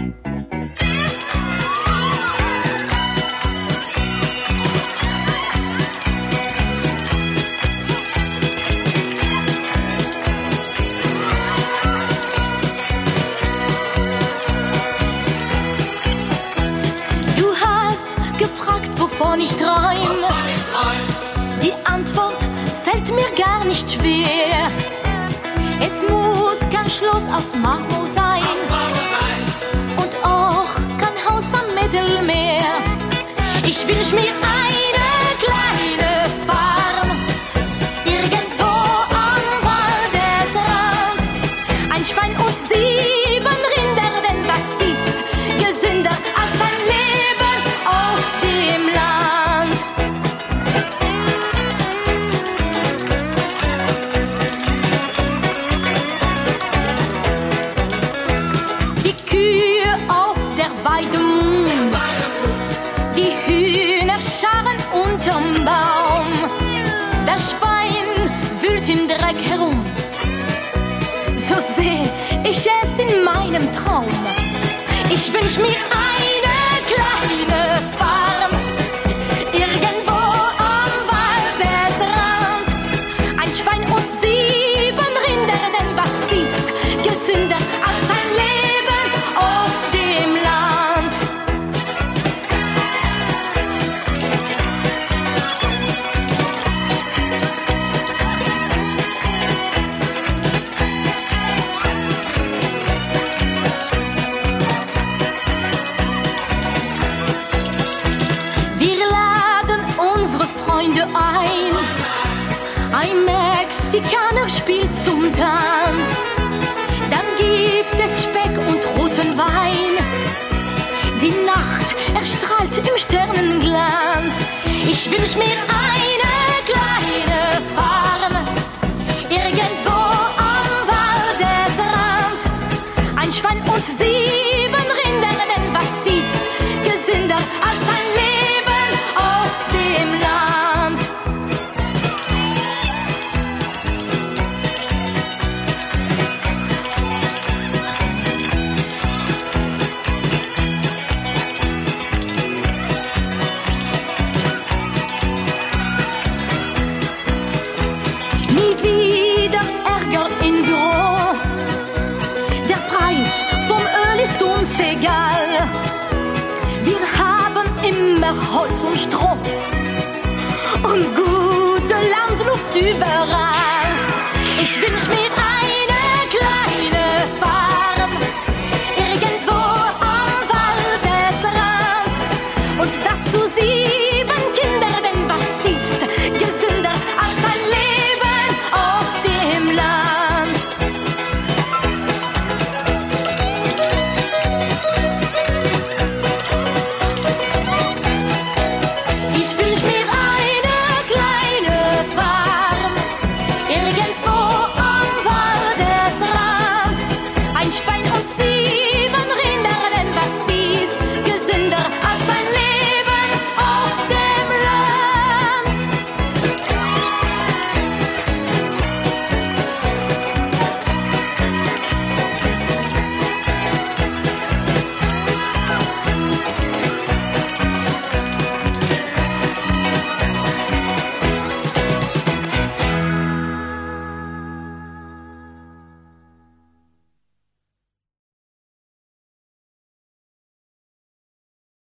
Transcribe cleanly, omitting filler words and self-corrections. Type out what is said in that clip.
Wovon ich träume, die Antwort fällt mir gar nicht schwer. Es muss kein Schloss aus Marmor sein und auch kein Haus am Mittelmeer. Ich wünsch mir eine kleine Farm irgendwo am Waldesrand. Ein Schwein und 7 Rinder, denn was ist gesünder als ein Leben auf dem Land? Die Kühe auf der Weide, die Hühner scharren unterm Baum. Das Schwein wühlt im Dreck herum, so seh ich es in meinem Traum. Ich wünsch mir eine kleine Farm irgendwo am Waldesrand. Ein Schwein und 7 Rinder, denn was ist gesünder als ein Leben auf dem Land? Wir laden unsere Freunde ein. Ein Mexikaner spielt zum Tanz. Dann gibt es Speck und roten Wein. Die Nacht erstrahlt im Sternenglanz. Ich wünsch mir eine kleine Farm irgendwo am Waldesrand. Ein Schwein und 7 Rinder, denn was ist gesünder als ein Leben auf dem Land? Nie wieder Ärger im Büro. Der Preis vom Öl ist uns egal. Wir haben immer Holz und Stroh und gute Landluft überall.